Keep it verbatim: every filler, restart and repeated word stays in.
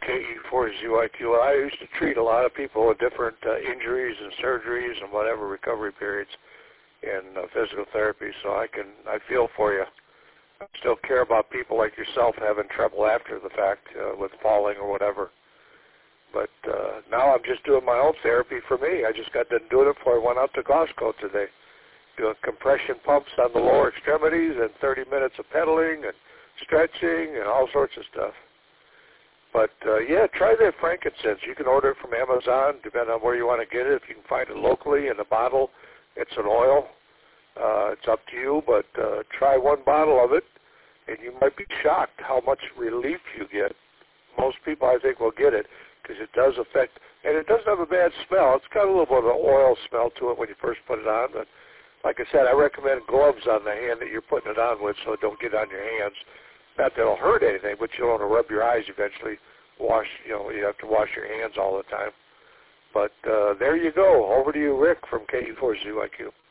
K E four Z Y Q. I used to treat a lot of people with different uh, injuries and surgeries and whatever recovery periods in uh, physical therapy, so I can I feel for you. I still care about people like yourself having trouble after the fact uh, with falling or whatever. But uh, now I'm just doing my own therapy for me. I just got done doing it before I went out to Costco today, doing compression pumps on the lower extremities and thirty minutes of pedaling and stretching and all sorts of stuff. But, uh, yeah, try that frankincense. You can order it from Amazon, depending on where you want to get it. If you can find it locally in a bottle, it's an oil. Uh, it's up to you, but uh, try one bottle of it, and you might be shocked how much relief you get. Most people, I think, will get it because it does affect, and it doesn't have a bad smell. It's got a little bit of an oil smell to it when you first put it on. But like I said, I recommend gloves on the hand that you're putting it on with so it don't get on your hands. Not that it'll hurt anything, but you don't want to rub your eyes eventually. Wash, you know, you have to wash your hands all the time. But uh, there you go. Over to you, Rick, from K E four Z Y Q.